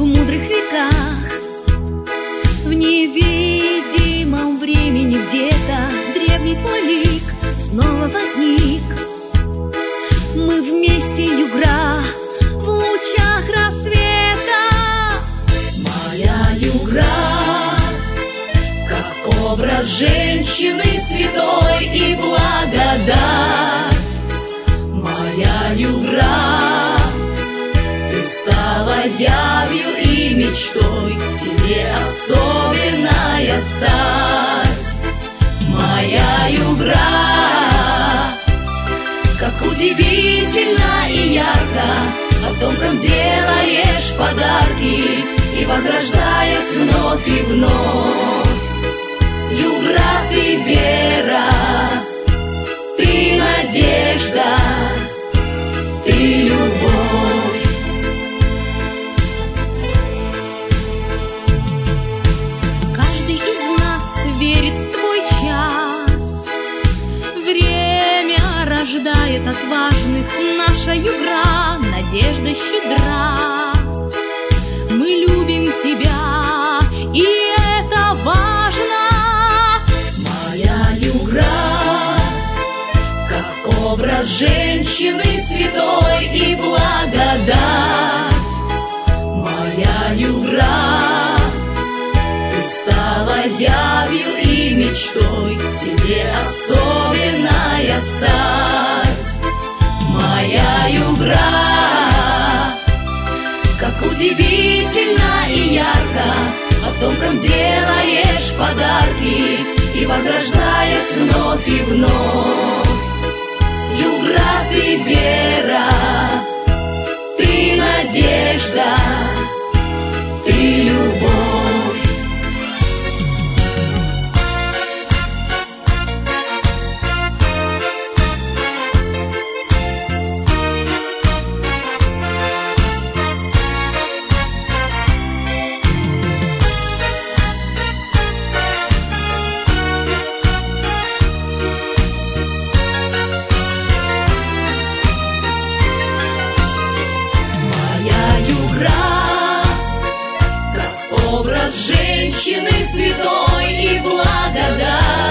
мудрых веках, в невидимом времени где-то древний твой лик снова возник. Мы вместе, югра, в лучах рассвета. Моя югра, как образ женщины святой и благодать. Моя югра, ты стала явью и мечтой, тебе особенная стать. Моя югра, как удивительно и ярко потомкам делаешь подарки и возрождаясь вновь и вновь. Югра, ты вера, ты надежда, ты любовь. Каждый из нас верит в твой час. Время рождает отважных, наша югра, надежда щедра. Мы любим тебя, и это важно. Моя югра, как образ женщины святой и благодать. Моя югра, ты стала явью и мечтой, тебе особенная стать. Моя югра, как удивительно и ярко потомкам делаешь подарки и возрождаясь вновь и вновь. Югра, ты вера, ты надежда, ты любовь. Образ женщины святой и благодать.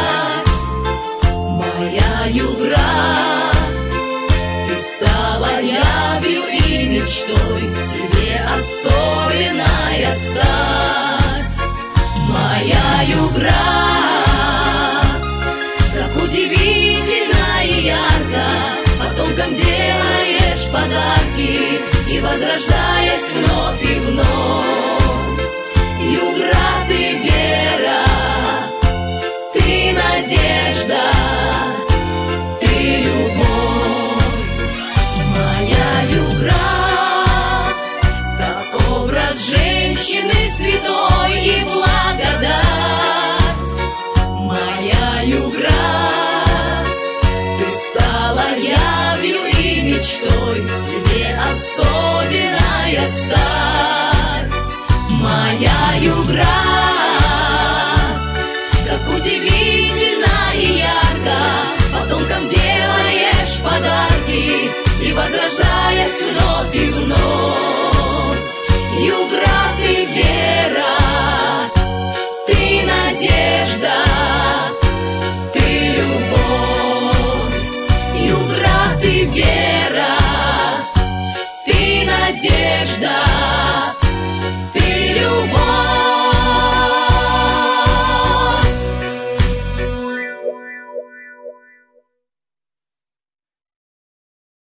Моя югра, ты стала явью и мечтой, тебе особенная стать. Моя югра, как удивительно и ярко потомкам делаешь подарки и возрождаясь вновь и вновь. Югра,